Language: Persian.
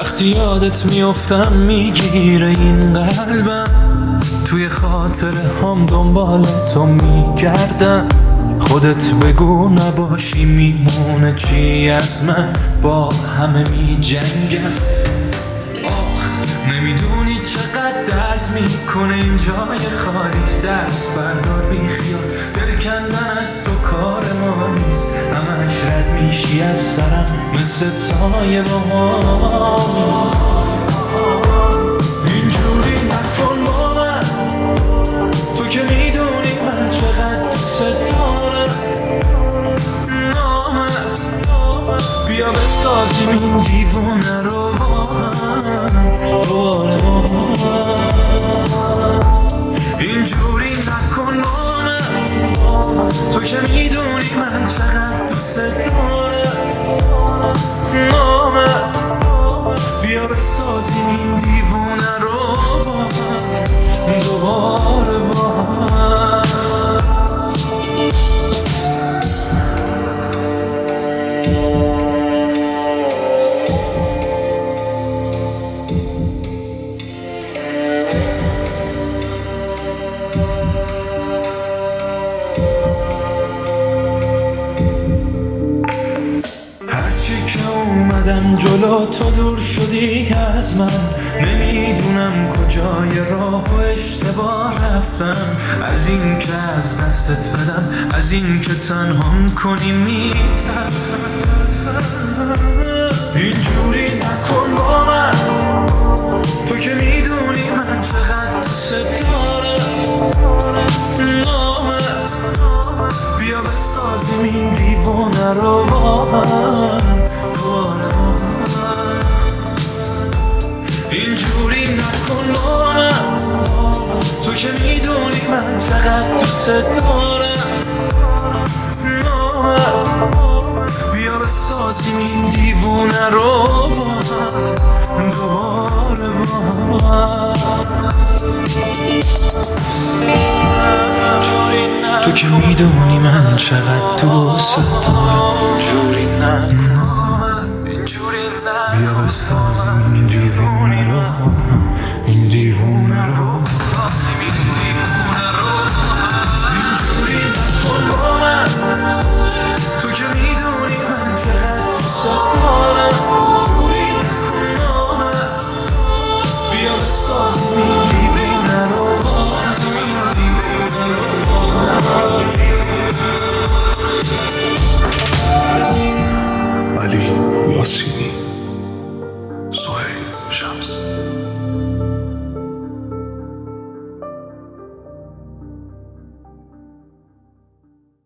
وقتی یادت میافتم میگیره این قلبم، توی خاطره هم دنبال تو میگردم. خودت بگو نباشی میمونه چی از من، با همه میجنگم. نمیدونی چقدر درد میکنه این جای خالیت، دست بردار بی خیال، دل کندن از تو کار ما نیست. همش رد میشی از سرم مثل سایه با اینجوری نکن با من، تو که میدونی من چقدر دوست دارم. بیا بسازیم این دیوونه رو با هم دوباره با هم. اینجوری نکن با من، تو که میدونی من چقدر دوست دارم. بیا بسازیم این دیوونه رو با هم دوباره با هم. اومدم جلو تو دور شدی از من، نمیدونم کجای راه و اشتباه رفتم. از این که از دستت بدم، از این که تنهام کنی میترسم. اینجوری نکن با من، تو که میدونی من چقدر دوست دارم. بیا بسازیم این دیوانه رو با هم دوباره با هم. اینجوری نکن با من، تو که میدونی من چقدر دوست دارم. بیا بسازیم این دیوانه رو با هم دوباره با هم. تو که میدونی من چقدر دوست دارم. اینجوری نکن، بیا بسازیم این دیوونه رو، این دیوونه رو. اینجوری نکن با من، تو که میدونی من چقدر دوست دارم. بیا بسازیم این دیوونه رو، علی یاسینی، سهیل شمس.